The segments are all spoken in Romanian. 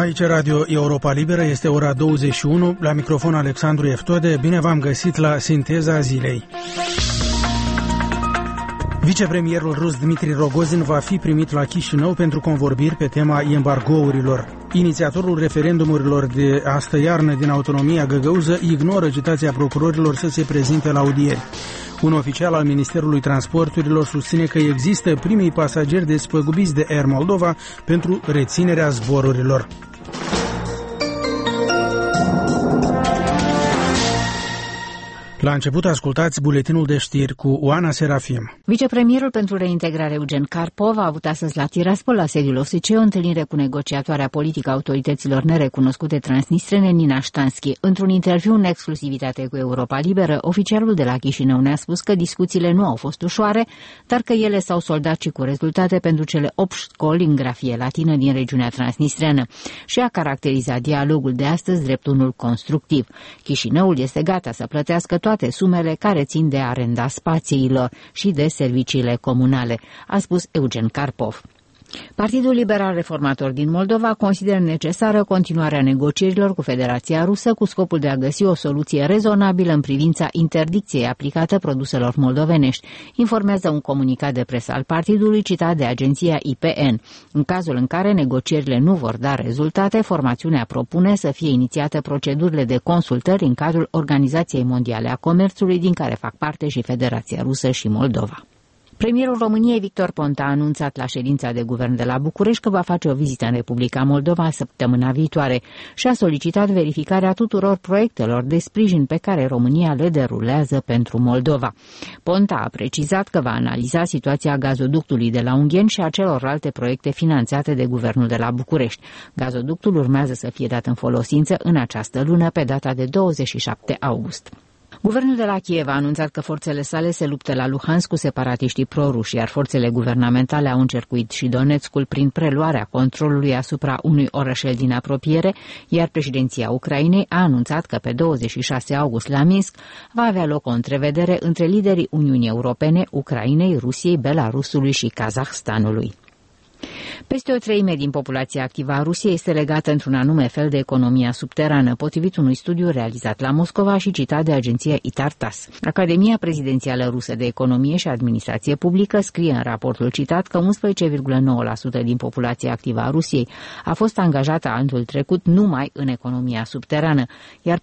Aici Radio Europa Liberă, este ora 21, la microfon Alexandru Eftode, bine v-am găsit la Sinteza Zilei. Vicepremierul rus Dmitri Rogozin va fi primit la Chișinău pentru convorbiri pe tema embargourilor. Inițiatorul referendumurilor de astă iarnă din autonomia găgăuză ignoră citația procurorilor să se prezinte la audieri. Un oficial al Ministerului Transporturilor susține că există primii pasageri despăgubiți de Air Moldova pentru reținerea zborurilor. La început ascultați buletinul de știri cu Oana Serafim. Vicepremierul pentru reintegrare Eugen Karpov a avut astăzi la Tiraspol, la sediul OSCE, o întâlnire cu negociatoarea politică a autorităților nerecunoscute transnistrene, Nina Ștanski. Într-un interviu în exclusivitate cu Europa Liberă, oficialul de la Chișinău ne-a spus că discuțiile nu au fost ușoare, dar că ele s-au soldat și cu rezultate pentru cele 8 școli în grafie latină din regiunea transnistreană și a caracterizat dialogul de astăzi drept unul constructiv. Chișinăul este gata să plătească toate sumele care țin de arenda spațiilor și de serviciile comunale, a spus Eugen Karpov. Partidul Liberal Reformator din Moldova consideră necesară continuarea negocierilor cu Federația Rusă cu scopul de a găsi o soluție rezonabilă în privința interdicției aplicată produselor moldovenești, informează un comunicat de presă al partidului citat de agenția IPN. În cazul în care negocierile nu vor da rezultate, formațiunea propune să fie inițiate procedurile de consultări în cadrul Organizației Mondiale a Comerțului, din care fac parte și Federația Rusă și Moldova. Premierul României, Victor Ponta, a anunțat la ședința de guvern de la București că va face o vizită în Republica Moldova săptămâna viitoare și a solicitat verificarea tuturor proiectelor de sprijin pe care România le derulează pentru Moldova. Ponta a precizat că va analiza situația gazoductului de la Ungheni și a celorlalte proiecte finanțate de guvernul de la București. Gazoductul urmează să fie dat în folosință în această lună, pe data de 27 august. Guvernul de la Kiev a anunțat că forțele sale se luptă la Luhansk cu separatiștii proruși, iar forțele guvernamentale au încercuit și Donetskul prin preluarea controlului asupra unui orășel din apropiere, iar președinția Ucrainei a anunțat că pe 26 august la Minsk va avea loc o întrevedere între liderii Uniunii Europene, Ucrainei, Rusiei, Belarusului și Kazahstanului. Peste o treime din populația activă a Rusiei este legată într-un anume fel de economia subterană, potrivit unui studiu realizat la Moscova și citat de agenția ITAR-TASS. Academia Prezidențială Rusă de Economie și Administrație Publică scrie în raportul citat că 11,9% din populația activă a Rusiei a fost angajată anul trecut numai în economia subterană, iar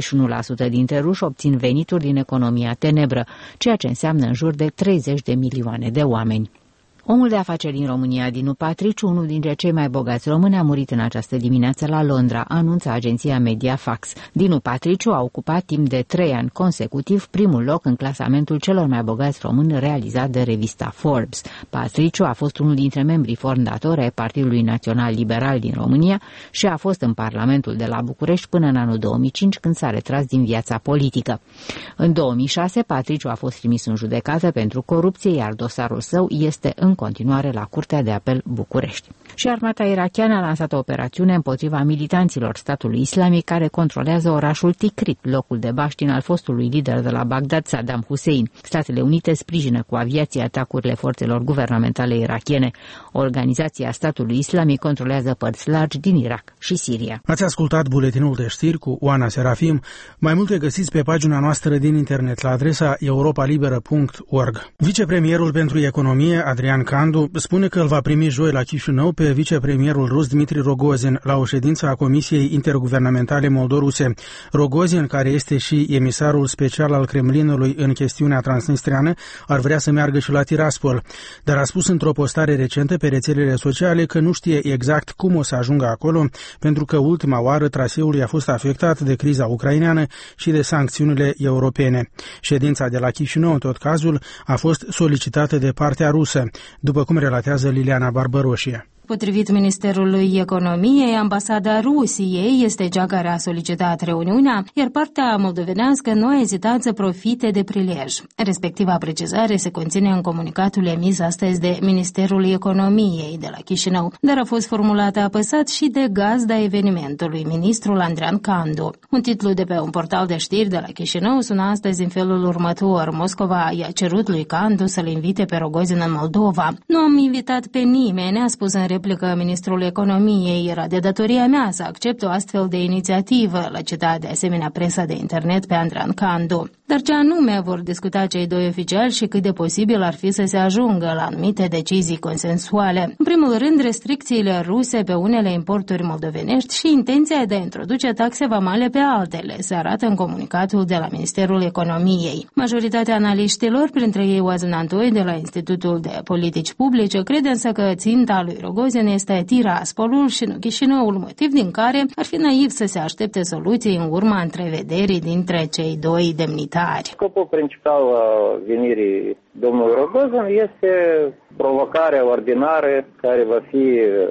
41% dintre ruși obțin venituri din economia tenebră, ceea ce înseamnă în jur de 30 de milioane de oameni. Omul de afaceri din România, Dinu Patriciu, unul dintre cei mai bogați români, a murit în această dimineață la Londra, anunță agenția Mediafax. Dinu Patriciu a ocupat timp de 3 ani consecutiv primul loc în clasamentul celor mai bogați români realizat de revista Forbes. Patriciu a fost unul dintre membrii fondatori ai Partidului Național Liberal din România și a fost în Parlamentul de la București până în anul 2005, când s-a retras din viața politică. În 2006, Patriciu a fost trimis în judecată pentru corupție, iar dosarul său este în continuare la Curtea de Apel București. Și armata irakiană a lansat o operațiune împotriva militanților statului islamic care controlează orașul Tikrit, locul de baștin al fostului lider de la Bagdad, Saddam Hussein. Statele Unite sprijină cu aviație atacurile forțelor guvernamentale irakiene. Organizația statului islamic controlează părți largi din Irak și Siria. Ați ascultat buletinul de știri cu Oana Serafim. Mai multe găsiți pe pagina noastră din internet la adresa europalibera.org. Vicepremierul pentru economie, Adrian Candu, spune că îl va primi joi la Chișinău pe vicepremierul rus Dmitri Rogozin la o ședință a Comisiei Interguvernamentale Moldoruse. Rogozin, care este și emisarul special al Kremlinului în chestiunea transnistreană, ar vrea să meargă și la Tiraspol, dar a spus într-o postare recentă pe rețelele sociale că nu știe exact cum o să ajungă acolo, pentru că ultima oară traseul i-a fost afectat de criza ucraineană și de sancțiunile europene. Ședința de la Chișinău, în tot cazul, a fost solicitată de partea rusă, după cum relatează Liliana Barbaroșie. Potrivit Ministerului Economiei, ambasada Rusiei este cea care a solicitat reuniunea, iar partea moldovenească nu a ezitat să profite de prilej. Respectiva precizare se conține în comunicatul emis astăzi de Ministerul Economiei de la Chișinău, dar a fost formulată apăsat și de gazda evenimentului, ministrul Adrian Candu. Un titlu de pe un portal de știri de la Chișinău sună astăzi în felul următor: Moscova i-a cerut lui Candu să-l invite pe Rogozin în Moldova. Nu am invitat pe nimeni, a spus în replică ministrul economiei. Era de datoria mea să accept o astfel de inițiativă, l-a citat de asemenea presa de internet pe Adrian Candu. Dar ce anume vor discuta cei doi oficiali și cât de posibil ar fi să se ajungă la anumite decizii consensuale. În primul rând, restricțiile ruse pe unele importuri moldovenești și intenția de a introduce taxe vamale pe altele, se arată în comunicatul de la Ministerul Economiei. Majoritatea analiștilor, printre ei Oazan Antoi de la Institutul de Politici Publice, crede însă că ținta lui Rogozin este Tiraspolul și nu Chișinăul, motiv din care ar fi naiv să se aștepte soluții în urma întrevederii dintre cei doi demnitari. Scopul principal al venirii domnului Rogozin este provocarea ordinară care va fi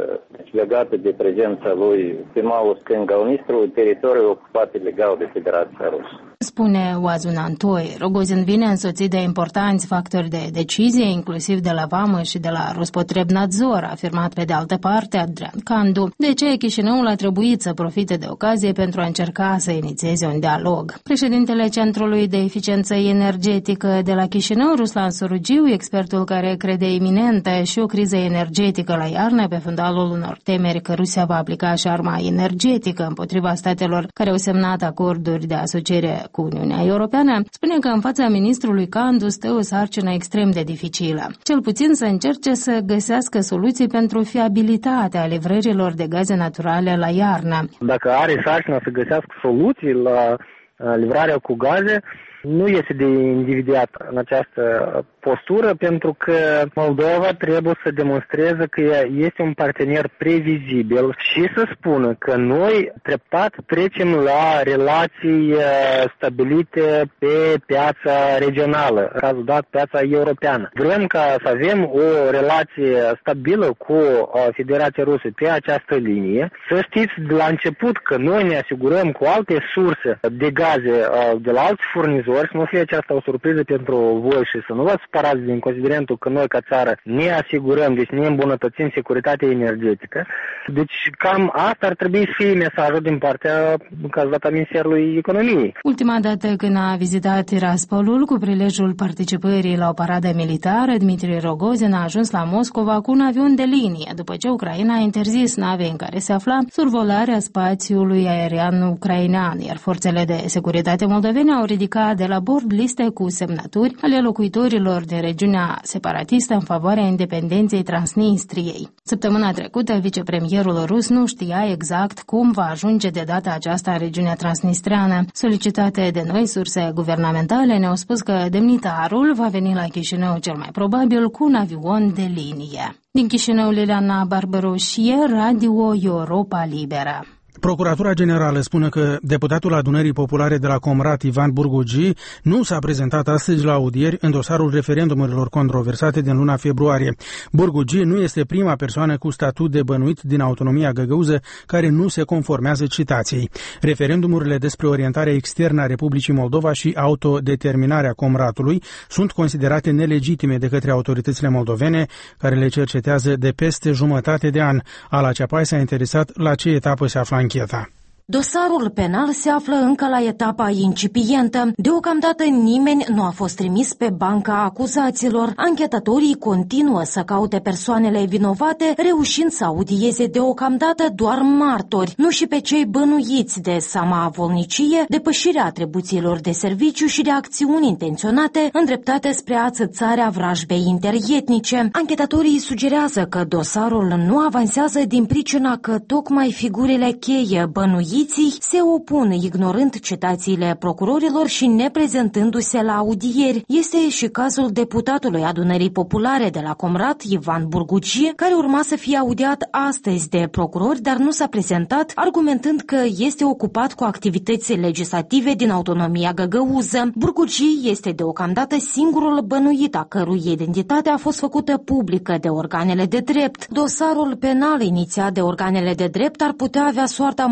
legată de prezența lui pe malul stâng al Nistrului, teritoriul ocupat ilegal de Federația Rusă. Spune Oazan Antoi, Rogozin vine însoțit de importanți factori de decizie, inclusiv de la Vamă și de la Rospotrebnadzor, a afirmat pe de altă parte Adrian Candu. De ce Chișinăul a trebuit să profite de ocazie pentru a încerca să inițieze un dialog? Președintele Centrului de Eficiență Energetică de la Chișinău, Ruslan Sorugiu, expertul care crede iminentă și o criză energetică la iarnă pe fundalul unor temeri că Rusia va aplica și arma energetică împotriva statelor care au semnat acorduri de asociere cu Uniunea Europeană, spune că în fața ministrului Candu stă o sarcină extrem de dificilă. Cel puțin să încerce să găsească soluții pentru fiabilitatea livrărilor de gaze naturale la iarnă. Dacă are sarcina să găsească soluții la livrarea cu gaze, nu este de invidiat în această postură, pentru că Moldova trebuie să demonstreze că este un partener previzibil și să spună că noi treptat trecem la relații stabilite pe piața regională, în cazul dat piața europeană. Vrem ca să avem o relație stabilă cu Federația Rusă pe această linie. Să știți de la început că noi ne asigurăm cu alte surse de gaze de la alți furnizori, să nu fie aceasta o surpriză pentru voi și să nu vă supărați din considerentul că noi ca țară ne asigurăm, deci ne îmbunătățim securitatea energetică. Deci cam asta ar trebui să fie mesajul din partea, în cazul dat, a Ministerului Economiei. Ultima dată când a vizitat Tiraspolul cu prilejul participării la o paradă militară, Dmitri Rogozin a ajuns la Moscova cu un avion de linie, după ce Ucraina a interzis navei în care se afla survolarea spațiului aerian ucrainean, iar forțele de securitate moldovene au ridicat de la bord liste cu semnături ale locuitorilor din regiunea separatistă în favoarea independenței Transnistriei. Săptămâna trecută, vicepremierul rus nu știa exact cum va ajunge de data aceasta în regiunea transnistreană. Solicitate de noi surse guvernamentale ne-au spus că demnitarul va veni la Chișinău cel mai probabil cu un avion de linie. Din Chișinău, Liliana Barbaroșie, Radio Europa Liberă. Procuratura Generală spune că deputatul Adunării Populare de la Comrat, Ivan Burgugi, nu s-a prezentat astăzi la audieri în dosarul referendumurilor controversate din luna februarie. Burgugi nu este prima persoană cu statut de bănuit din autonomia găgăuză care nu se conformează citației. Referendumurile despre orientarea externă a Republicii Moldova și autodeterminarea Comratului sunt considerate nelegitime de către autoritățile moldovene, care le cercetează de peste jumătate de an. Ala Ceapai s-a interesat la ce etapă se afla ancheta. Dosarul penal se află încă la etapa incipientă. Deocamdată nimeni nu a fost trimis pe banca acuzaților. Anchetatorii continuă să caute persoanele vinovate, reușind să audieze deocamdată doar martori, nu și pe cei bănuiți de samavolnicie, depășirea atribuțiilor de serviciu și de acțiuni intenționate îndreptate spre ațățarea vrajbei interietnice. Anchetatorii sugerează că dosarul nu avansează din pricina că tocmai figurile cheie bănuiți se opun ignorând citațiile procurorilor și neprezentându-se la audieri. Este și cazul deputatului Adunării Populare de la Comrat, Ivan Burgugi, care urma să fie audiat astăzi de procurori, dar nu s-a prezentat, argumentând că este ocupat cu activități legislative din autonomia găgăuză. Burgugi este deocamdată singurul bănuit a cărui identitate a fost făcută publică de organele de drept. Dosarul penal inițiat de organele de drept ar putea avea soarta multor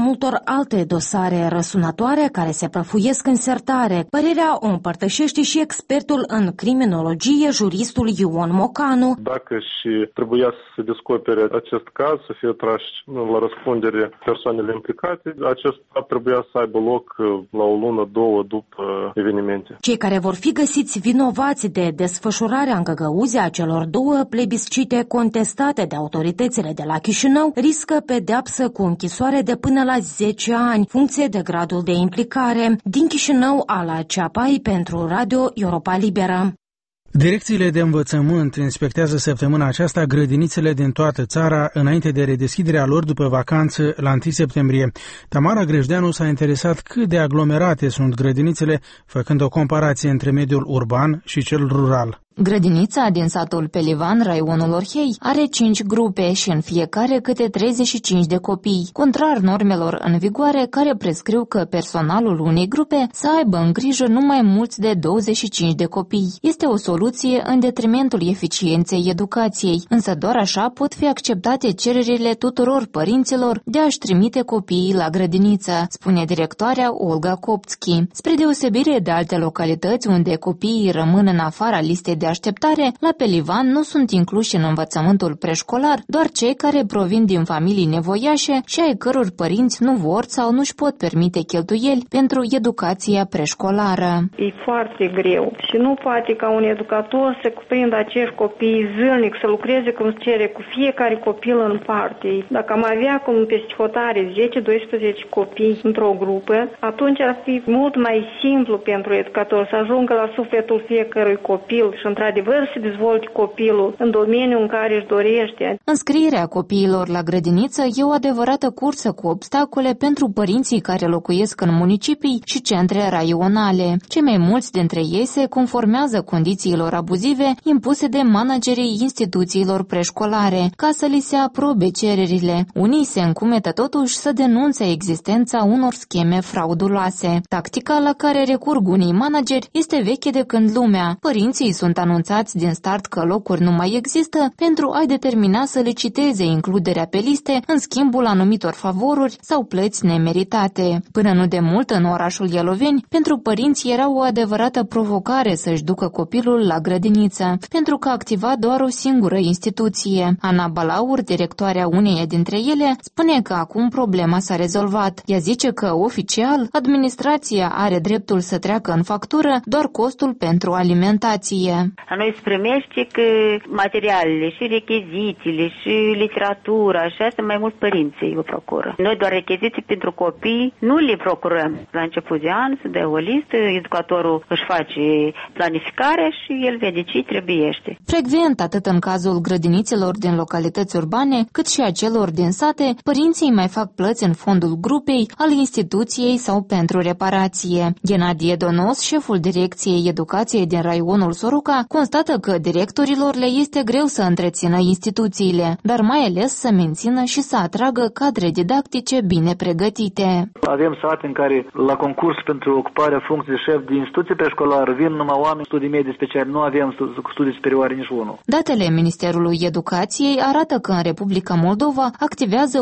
alte dosare răsunătoare care se prăfuiesc în sertare. Părerea o împărtășește și expertul în criminologie, juristul Ion Mocanu. Dacă și trebuia să se descopere acest caz, să fie trași la răspundere persoanele implicate, acest fapt trebuia să aibă loc la o lună, două după evenimente. Cei care vor fi găsiți vinovați de desfășurarea în Găgăuzia a celor două plebiscite contestate de autoritățile de la Chișinău riscă pedeapsă cu închisoare de până la 10 ani, funcție de gradul de implicare. Din Chișinău, Ala Ceapai pentru Radio Europa Liberă. Direcțiile de învățământ inspectează săptămâna aceasta grădinițele din toată țara înainte de redeschiderea lor după vacanță la 1 septembrie. Tamara Grejdeanu s-a interesat cât de aglomerate sunt grădinițele, făcând o comparație între mediul urban și cel rural. Grădinița din satul Pelivan, raionul Orhei, are 5 grupe și în fiecare câte 35 de copii, contrar normelor în vigoare care prescriu că personalul unei grupe să aibă în grijă numai mulți de 25 de copii. Este o soluție în detrimentul eficienței educației, însă doar așa pot fi acceptate cererile tuturor părinților de a-și trimite copiii la grădiniță, spune directoarea Olga Koptski. Spre deosebire de alte localități unde copiii rămân în afara listei de așteptare, la Pelivan nu sunt incluși în învățământul preșcolar doar cei care provin din familii nevoiașe și ai căror părinți nu vor sau nu-și pot permite cheltuieli pentru educația preșcolară. E foarte greu și nu poate ca un educator să cuprindă acești copii zilnic, să lucreze cum se cere cu fiecare copil în parte. Dacă am avea cum peste hotare 10-12 copii într-o grupă, atunci ar fi mult mai simplu pentru educator să ajungă la sufletul fiecărui copil și într-adevăr să dezvolte copilul în domeniul în care își dorește. Înscrierea copiilor la grădiniță e o adevărată cursă cu obstacole pentru părinții care locuiesc în municipii și centre raionale. Cei mai mulți dintre ei se conformează condițiilor abuzive impuse de managerii instituțiilor preșcolare, ca să li se aprobe cererile. Unii se încumetă totuși să denunțe existența unor scheme frauduloase. Tactica la care recurg unii manageri este veche de când lumea. Părinții sunt anunțați din start că locuri nu mai există pentru a-i determina să liciteze includerea pe liste în schimbul anumitor favoruri sau plăți nemeritate. Până nu de mult în orașul Ialoveni, pentru părinți era o adevărată provocare să-și ducă copilul la grădiniță, pentru că activa doar o singură instituție. Ana Balaur, directoarea uneia dintre ele, spune că acum problema s-a rezolvat. Ea zice că, oficial, administrația are dreptul să treacă în factură doar costul pentru alimentație. La noi se primește că materialele și rechizițiile și literatura și asta mai mult părinții o procură. Noi doar rechiziții pentru copii nu le procurăm. La început de an se dă o listă, educatorul își face planificarea și el vede ce trebuiește. Frecvent, atât în cazul grădinițelor din localități urbane, cât și a celor din sate, părinții mai fac plăți în fondul grupei, al instituției sau pentru reparație. Ghenadie Donos, șeful Direcției Educației din raionul Soroca, constată că directorilor le este greu să întrețină instituțiile, dar mai ales să mențină și să atragă cadre didactice bine pregătite. Avem sate în care la concurs pentru ocuparea funcției de șef de instituție preșcolară vin numai oameni studii medii speciale, nu avem studii superioare nici unul. Datele Ministerului Educației arată că în Republica Moldova activează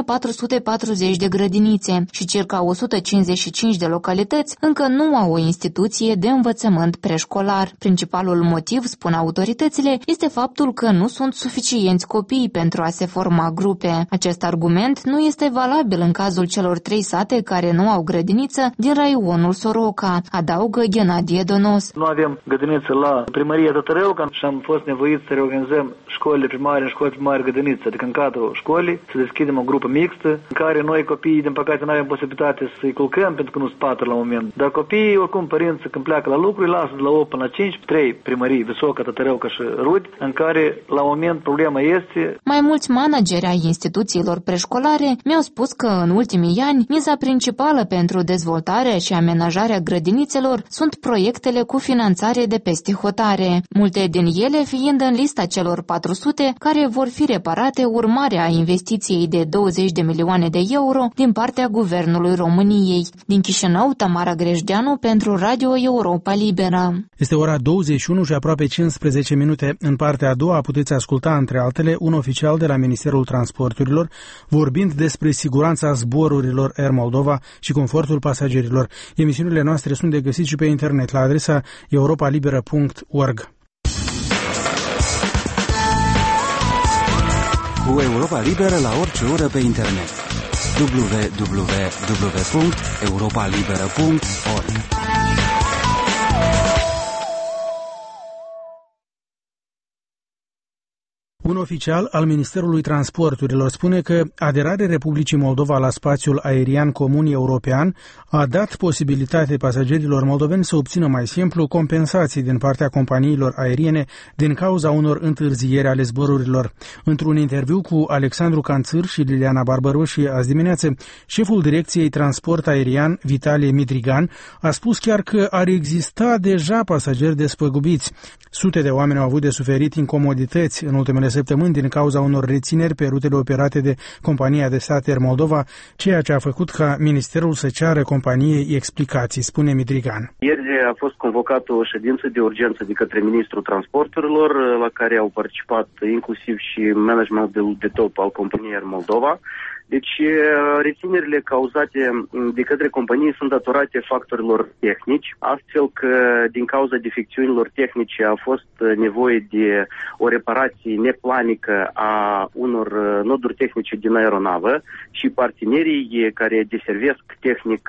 1440 de grădinițe și circa 155 de localități încă nu au o instituție de învățământ preșcolar. Principalul motiv, spun autoritățile, este faptul că nu sunt suficienți copii pentru a se forma grupe. Acest argument nu este valabil în cazul celor 3 sate care nu au grădiniță din raionul Soroca, adaugă Ghenadie Donos. Nu avem grădiniță la primăria Tătărăuca și am fost nevoiți să reorganizăm școlile primare în școli primare grădiniță, adică în cadrul școlii să deschidem o grupă mixtă în care noi copiii, din păcate, nu avem posibilitate să-i culcăm pentru că nu sunt patru la moment. Dar copiii, oricum, părinții când pleacă la lucru, îi lasă de la 8 până la 5, 3 primării, Visoca, Tătărăuca și Rudi, în care la moment problema este. Mai mulți manageri ai instituțiilor preșcolare mi-au spus că în ultimii ani miza principală pentru dezvoltarea și amenajarea grădinițelor sunt proiectele cu finanțare de peste hotare, multe din ele fiind în lista celor 400 care vor fi reparate urmare a investiției de 20 de milioane de euro din partea Guvernului României. Din Chișinău, Tamara Grejdeanu pentru Radio Europa Liberă. Este ora 21:60 și aproape 15 minute. În partea a doua puteți asculta, între altele, un oficial de la Ministerul Transporturilor vorbind despre siguranța zborurilor Air Moldova și confortul pasagerilor. Emisiunile noastre sunt de găsit și pe internet la adresa europalibera.org. Cu Europa Liberă la orice oră pe internet. www.europalibera.org. Un oficial al Ministerului Transporturilor spune că aderarea Republicii Moldova la spațiul aerian comun european a dat posibilitate pasagerilor moldoveni să obțină mai simplu compensații din partea companiilor aeriene din cauza unor întârzieri ale zborurilor. Într-un interviu cu Alexandru Canțâr și Liliana Barbaroși azi dimineață, șeful Direcției Transport Aerian, Vitalie Midrigan, a spus chiar că ar exista deja pasageri despăgubiți. Sute de oameni au avut de suferit incomodități în ultimele săptămâni din cauza unor rețineri pe rutele operate de compania de stat Air Moldova, ceea ce a făcut ca Ministerul să ceară companiei explicații, spune Midrigan. Ieri a fost convocată o ședință de urgență de către Ministrul Transporturilor, la care au participat inclusiv și managementul de top al companiei Air Moldova. Deci, reținerile cauzate de către companii sunt datorate factorilor tehnici, astfel că din cauza defecțiunilor tehnice a fost nevoie de o reparație neplanică a unor noduri tehnice din aeronavă și partenerii care deservesc tehnic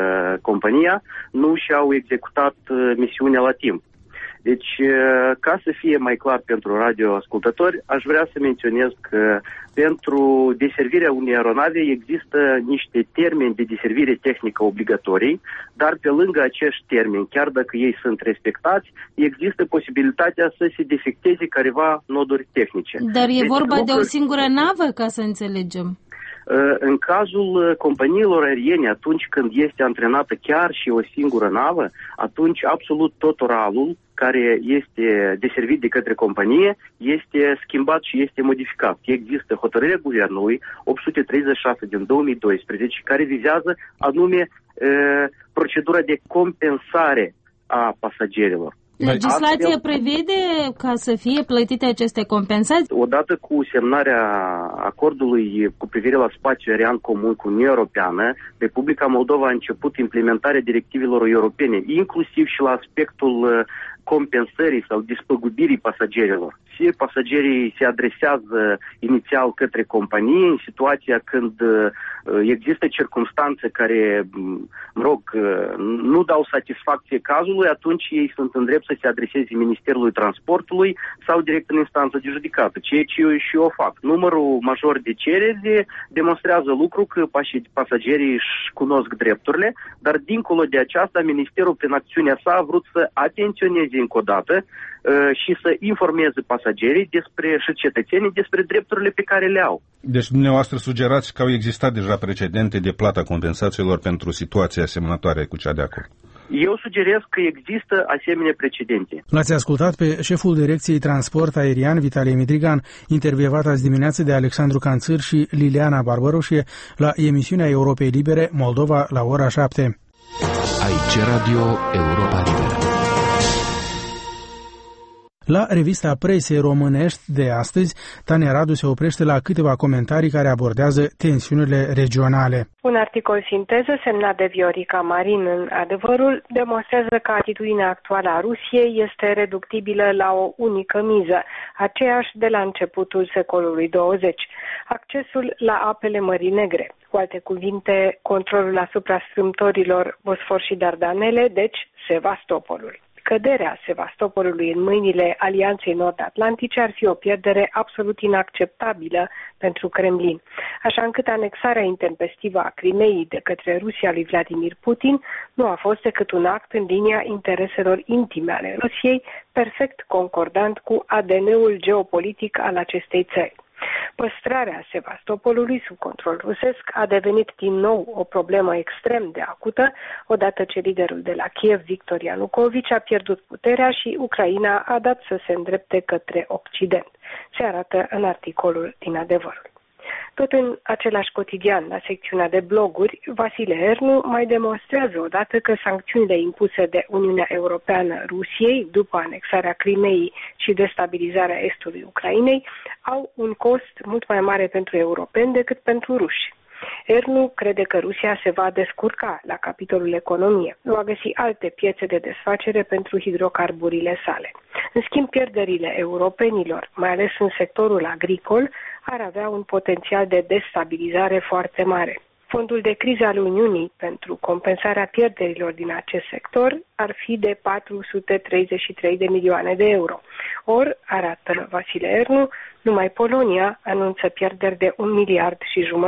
compania nu și-au executat misiunea la timp. Deci, ca să fie mai clar pentru radioascultători, aș vrea să menționez că pentru deservirea unei aeronave există niște termeni de deservire tehnică obligatorii, dar pe lângă acești termeni, chiar dacă ei sunt respectați, există posibilitatea să se defecteze careva noduri tehnice. Dar e vorba de o singură navă, ca să înțelegem. În cazul companiilor aeriene, atunci când este antrenată chiar și o singură navă, atunci absolut tot oralul care este deservit de către companie este schimbat și este modificat. Există hotărârea Guvernului 836 din 2012 care vizează anume procedura de compensare a pasagerilor. Legislația prevede ca să fie plătite aceste compensații? Odată cu semnarea acordului cu privire la spațiul aerian comun cu Uniunea Europeană, Republica Moldova a început implementarea directivelor europene, inclusiv și la aspectul compensării sau despăgubirii pasagerilor. Fie pasagerii se adresează inițial către companie în situația când există circumstanțe care, nu dau satisfacție cazului, atunci ei sunt în drept să se adreseze Ministerului Transportului sau direct în instanță de judecată, ceea ce eu și eu fac. Numărul major de cereri demonstrează lucru că pasagerii își cunosc drepturile, dar dincolo de aceasta, Ministerul prin acțiunea sa a vrut să atenționeze încă o dată și să informeze pasagerii și cetățenii despre drepturile pe care le au. Deci dumneavoastră sugerați că au existat deja precedente de plata compensațiilor pentru situații asemănătoare cu cea de acum. Eu sugerez că există asemenea precedente. L-ați ascultat pe șeful Direcției Transport Aerian, Vitalie Midrigan, intervievat azi dimineață de Alexandru Canțâr și Liliana Barbaroșie la emisiunea Europei Libere, Moldova, la ora 7. Aici Radio Europa Liberă. La revista presei românești de astăzi, Tania Radu se oprește la câteva comentarii care abordează tensiunile regionale. Un articol sinteză semnat de Viorica Marin în Adevărul demonstrează că atitudinea actuală a Rusiei este reductibilă la o unică miză, aceeași de la începutul secolului 20, accesul la apele Mării Negre. Cu alte cuvinte, controlul asupra strâmtorilor Bosfor și Dardanele, deci Sevastopolul. Căderea Sevastopolului în mâinile Alianței Nord-Atlantice ar fi o pierdere absolut inacceptabilă pentru Kremlin, așa încât anexarea intempestivă a Crimeii de către Rusia lui Vladimir Putin nu a fost decât un act în linia intereselor intime ale Rusiei, perfect concordant cu ADN-ul geopolitic al acestei țări. Păstrarea Sevastopolului sub control rusesc a devenit din nou o problemă extrem de acută, odată ce liderul de la Kiev, Victor Ianucovici, a pierdut puterea și Ucraina a dat să se îndrepte către Occident. Se arată în articolul din Adevărul. Tot în același cotidian, la secțiunea de bloguri, Vasile Ernu mai demonstrează odată că sancțiunile impuse de Uniunea Europeană Rusiei după anexarea Crimeei și destabilizarea estului Ucrainei au un cost mult mai mare pentru europeni decât pentru ruși. Ernu crede că Rusia se va descurca la capitolul economie. Va găsi alte piețe de desfacere pentru hidrocarburile sale. În schimb, pierderile europenilor, mai ales în sectorul agricol, ar avea un potențial de destabilizare foarte mare. Fondul de criză al Uniunii pentru compensarea pierderilor din acest sector ar fi de 433 de milioane de euro. Ori, arată Vasile Ernu, numai Polonia anunță pierderi de 1,5 miliarde.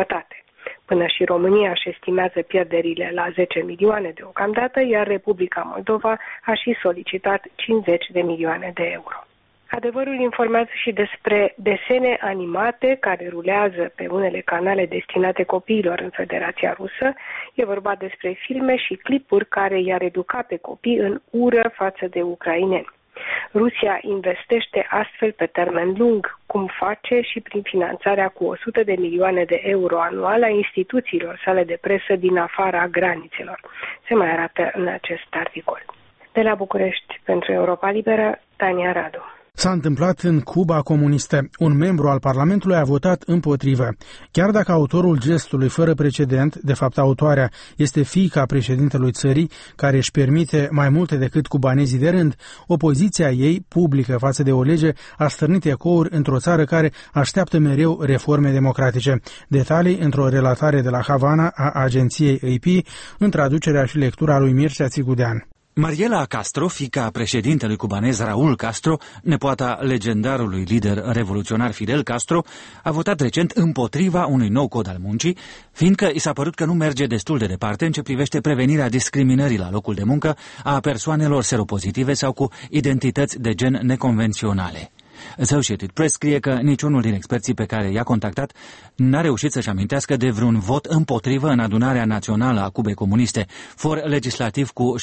Până și România își estimează pierderile la 10 milioane deocamdată, iar Republica Moldova a și solicitat 50 de milioane de euro. Adevărul informează și despre desene animate care rulează pe unele canale destinate copiilor în Federația Rusă. E vorba despre filme și clipuri care i-ar educa pe copii în ură față de ucraineni. Rusia investește astfel pe termen lung, cum face și prin finanțarea cu 100 de milioane de euro anual a instituțiilor sale de presă din afara granițelor. Se mai arată în acest articol. De la București, pentru Europa Liberă, Tania Radu. S-a întâmplat în Cuba comunistă. Un membru al Parlamentului a votat împotrivă. Chiar dacă autorul gestului fără precedent, de fapt autoarea, este fiica președintelui țării, care își permite mai multe decât cubanezii de rând, opoziția ei, publică față de o lege, a stârnit ecouri într-o țară care așteaptă mereu reforme democratice. Detalii într-o relatare de la Havana a agenției AP, în traducerea și lectura lui Mircea Țigudean. Mariela Castro, fiica președintelui cubanez Raúl Castro, nepoata legendarului lider revoluționar Fidel Castro, a votat recent împotriva unui nou cod al muncii, fiindcă i s-a părut că nu merge destul de departe în ce privește prevenirea discriminării la locul de muncă a persoanelor seropozitive sau cu identități de gen neconvenționale. Associated Press scrie că niciunul din experții pe care i-a contactat n-a reușit să-și amintească de vreun vot împotrivă în adunarea națională a Cubei comuniste, for legislativ cu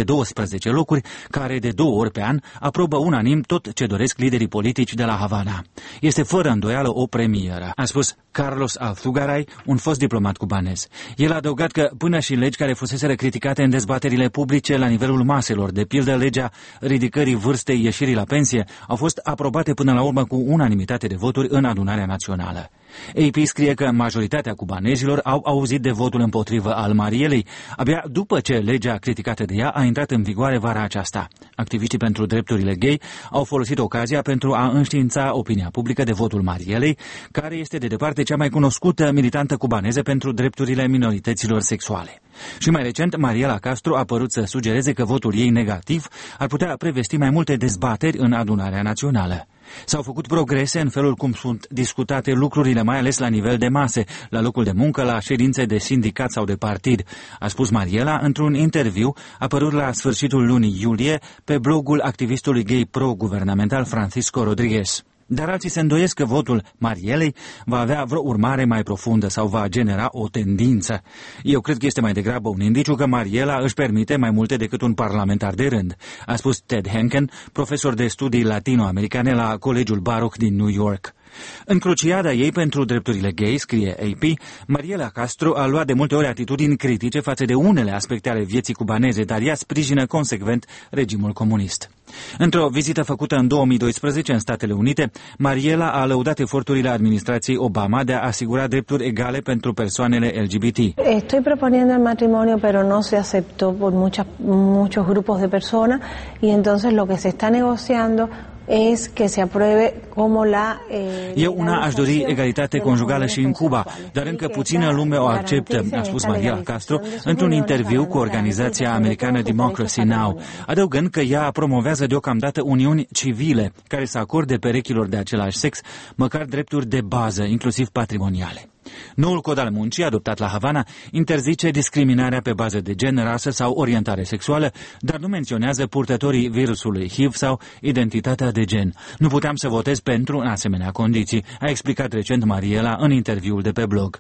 612 locuri, care de 2 ori pe an aprobă unanim tot ce doresc liderii politici de la Havana. Este fără îndoială o premieră, a spus Carlos Alzugaray, un fost diplomat cubanez. El a adăugat că până și legi care fuseseră criticate în dezbaterile publice la nivelul maselor, de pildă legea ridicării vârstei ieșirii la pensie, au fost aprobate până la urmă cu unanimitate de voturi în adunarea națională. AP scrie că majoritatea cubanezilor au auzit de votul împotrivă al Marielei, abia după ce legea criticată de ea a intrat în vigoare vara aceasta. Activiștii pentru drepturile gay au folosit ocazia pentru a înștiința opinia publică de votul Marielei, care este de departe cea mai cunoscută militantă cubaneză pentru drepturile minorităților sexuale. Și mai recent, Mariela Castro a părut să sugereze că votul ei negativ ar putea prevesti mai multe dezbateri în adunarea națională. S-au făcut progrese în felul cum sunt discutate lucrurile, mai ales la nivel de mase, la locul de muncă, la ședințe de sindicat sau de partid, a spus Mariela într-un interviu apărut la sfârșitul lunii iulie pe blogul activistului gay pro-guvernamental Francisco Rodriguez. Dar alții se îndoiesc că votul Marielei va avea vreo urmare mai profundă sau va genera o tendință. Eu cred că este mai degrabă un indiciu că Mariela își permite mai multe decât un parlamentar de rând, a spus Ted Henken, profesor de studii latino-americane la Colegiul Baruch din New York. În cruciada ei pentru drepturile gay, scrie AP, Mariela Castro a luat de multe ori atitudini critice față de unele aspecte ale vieții cubaneze, dar ea sprijină consecvent regimul comunist. Într-o vizită făcută în 2012 în Statele Unite, Mariela a lăudat eforturile administrației Obama de a asigura drepturi egale pentru persoanele LGBT. Estoy proponiendo el matrimonio, pero no se aceptó por muchos grupos de personas y entonces lo que se está negociando es que se apruebe como Eu una aș dori egalitate conjugală și în Cuba, dar încă puțină lume o acceptă, a spus Mariela Castro într-un interviu cu organizația americană Democracy Now!, adăugând că ea promovează deocamdată uniuni civile care să acorde perechilor de același sex măcar drepturi de bază, inclusiv patrimoniale. Noul cod al muncii, adoptat la Havana, interzice discriminarea pe bază de gen, rasă sau orientare sexuală, dar nu menționează purtătorii virusului HIV sau identitatea de gen. Nu puteam să votez pentru în asemenea condiții, a explicat recent Mariela în interviul de pe blog.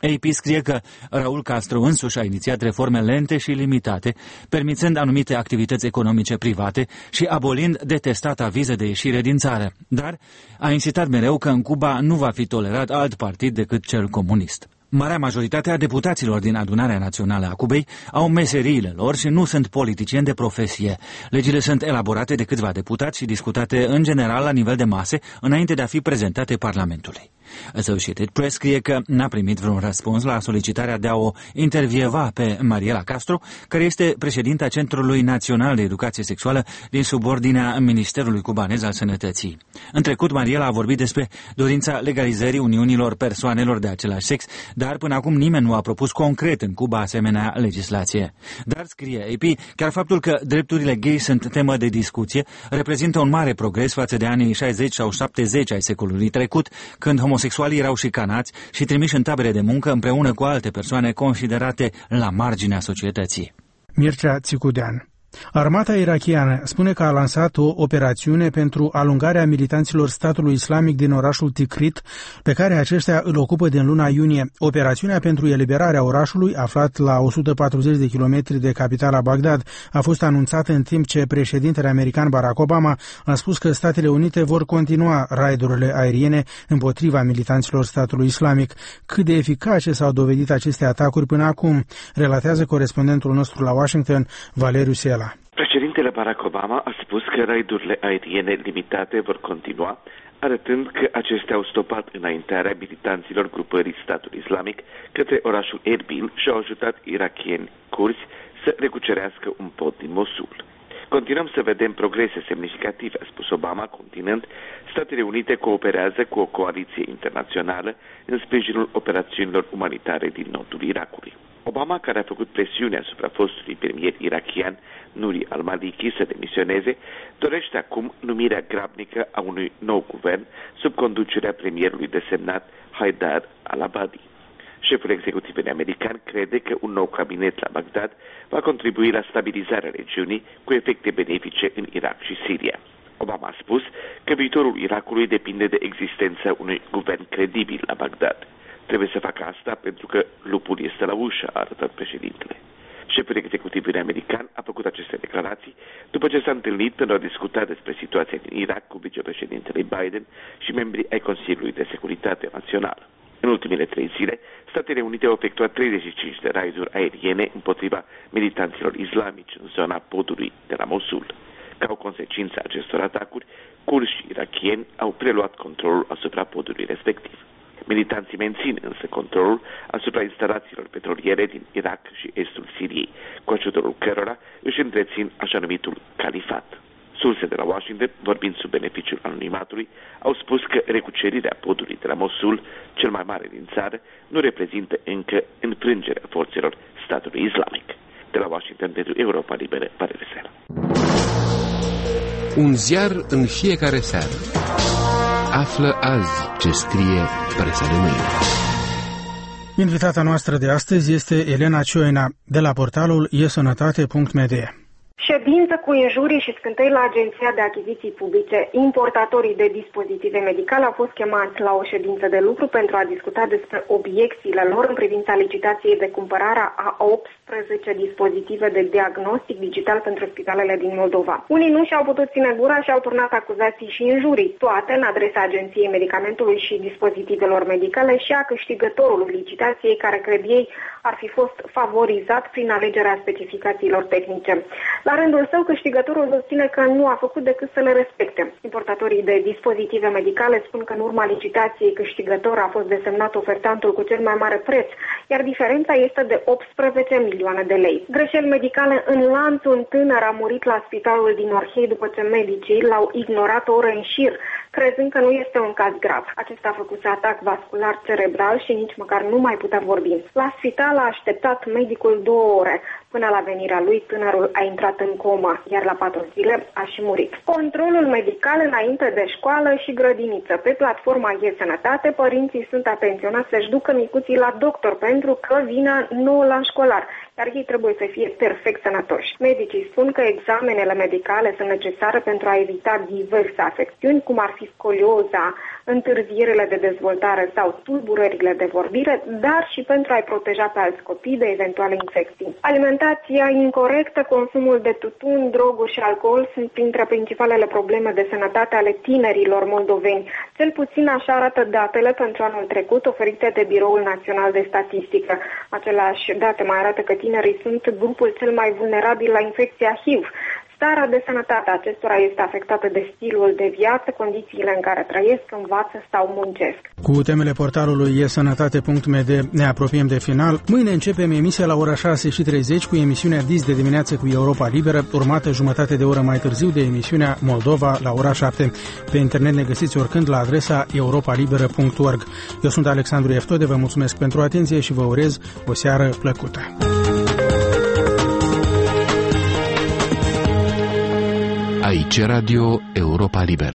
AP scrie că Raul Castro însuși a inițiat reforme lente și limitate, permițând anumite activități economice private și abolind detestata viză de ieșire din țară, dar a insistat mereu că în Cuba nu va fi tolerat alt partid decât cel comunist. Marea majoritate a deputaților din Adunarea Națională a Cubei au meseriile lor și nu sunt politicieni de profesie. Legile sunt elaborate de câțiva deputați și discutate în general la nivel de mase înainte de a fi prezentate Parlamentului. Associated Press scrie că n-a primit vreun răspuns la solicitarea de a o intervieva pe Mariela Castro, care este președinta Centrului Național de Educație Sexuală din subordinea Ministerului Cubanez al Sănătății. În trecut, Mariela a vorbit despre dorința legalizării uniunilor persoanelor de același sex, dar până acum nimeni nu a propus concret în Cuba asemenea legislație. Dar, scrie AP, chiar faptul că drepturile gay sunt temă de discuție reprezintă un mare progres față de anii 60 sau 70 ai secolului trecut, când homosexualii erau șicanați și trimiși în tabere de muncă împreună cu alte persoane considerate la marginea societății. Mircea Țicudean. Armata irakiană spune că a lansat o operațiune pentru alungarea militanților statului islamic din orașul Tikrit, pe care aceștia îl ocupă din luna iunie. Operațiunea pentru eliberarea orașului, aflat la 140 de kilometri de capitala Bagdad, a fost anunțată în timp ce președintele american Barack Obama a spus că Statele Unite vor continua raidurile aeriene împotriva militanților statului islamic. Cât de eficace s-au dovedit aceste atacuri până acum, relatează corespondentul nostru la Washington, Valeriu Sela. Președintele Barack Obama a spus că raidurile aeriene limitate vor continua, arătând că acestea au stopat înaintarea militanților grupării Statul Islamic către orașul Erbil și au ajutat irakieni curzi să recucerească un pod din Mosul. Continuăm să vedem progrese semnificative, a spus Obama, continuând, Statele Unite cooperează cu o coaliție internațională în sprijinul operațiunilor umanitare din nordul Irakului. Obama, care a făcut presiune asupra fostului premier irakian Nuri al-Maliki să demisioneze, dorește acum numirea grabnică a unui nou guvern sub conducerea premierului desemnat Haidar al-Abadi. Șeful executiv american crede că un nou cabinet la Bagdad va contribui la stabilizarea regiunii cu efecte benefice în Irak și Siria. Obama a spus că viitorul Irakului depinde de existența unui guvern credibil la Bagdad. Trebuie să facă asta pentru că lupul este la ușă, a arătat președintele. Șeful executiv american a făcut aceste declarații după ce s-a întâlnit pentru a discuta despre situația din Irak cu vicepreședintele Biden și membrii ai Consiliului de Securitate Națională. În ultimele 3 zile, Statele Unite au efectuat 35 de raiduri aeriene împotriva militanților islamici în zona podului de la Mosul. Ca o consecință a acestor atacuri, curzi și irakieni au preluat controlul asupra podului respectiv. Militanții mențin însă controlul asupra instalațiilor petroliere din Irak și estul Siriei, cu ajutorul cărora își întrețin așa numitul califat. Surse de la Washington, vorbind sub beneficiul anonimatului, au spus că recucerirea podului de la Mosul, cel mai mare din țară, nu reprezintă încă înfrângerea forțelor statului islamic. De la Washington pentru Europa Liberă, Valeriu Sela. Un ziar în fiecare seară. Află azi ce scrie presa de mâine. Invitata noastră de astăzi este Elena Cioina, de la portalul esănătate.md. Ședință cu injurii și scântei la Agenția de Achiziții Publice. Importatorii de dispozitive medicale au fost chemați la o ședință de lucru pentru a discuta despre obiecțiile lor în privința licitației de cumpărare a 18 dispozitive de diagnostic digital pentru spitalele din Moldova. Unii nu și-au putut ține gura și au turnat acuzații și injurii, toate în adresa Agenției Medicamentului și Dispozitivelor Medicale și a câștigătorului licitației, care cred ei ar fi fost favorizat prin alegerea specificațiilor tehnice. La rândul său, câștigătorul susține că nu a făcut decât să le respecte. Importatorii de dispozitive medicale spun că în urma licitației câștigător a fost desemnat ofertantul cu cel mai mare preț, iar diferența este de 18 milioane de lei. Greșeli medicale în lanț, un tânăr a murit la spitalul din Orhei după ce medicii l-au ignorat o ore în șir, crezând că nu este un caz grav. Acesta a făcut atac vascular cerebral și nici măcar nu mai putea vorbi. La spital a așteptat medicul 2 ore. Până la venirea lui, tânărul a intrat în coma, iar la 4 zile a și murit. Controlul medical înainte de școală și grădiniță. Pe platforma e-Sănătate, părinții sunt atenționați să-și ducă micuții la doctor pentru că vine nou la școlar, iar ei trebuie să fie perfect sănătoși. Medicii spun că examenele medicale sunt necesare pentru a evita diverse afecțiuni, cum ar fi scolioza, întârzierile de dezvoltare sau tulburările de vorbire, dar și pentru a-i proteja pe alți copii de eventuale infecții. Alimentația incorectă, consumul de tutun, droguri și alcool sunt printre principalele probleme de sănătate ale tinerilor moldoveni. Cel puțin așa arată datele pentru anul trecut oferite de Biroul Național de Statistică. Aceleași date mai arată că tinerii sunt grupul cel mai vulnerabil la infecția HIV. Starea de sănătate a acestora este afectată de stilul de viață, condițiile în care trăiesc, învață sau muncesc. Cu temele portalului esănătate.md ne apropiem de final. Mâine începem emisia la ora 6:30 cu emisiunea Dis de dimineață cu Europa Liberă, urmată jumătate de oră mai târziu de emisiunea Moldova la ora 7. Pe internet ne găsiți oricând la adresa europalibera.org. Eu sunt Alexandru Eftode, vă mulțumesc pentru atenție și vă urez o seară plăcută. Aici Radio Europa Liberă.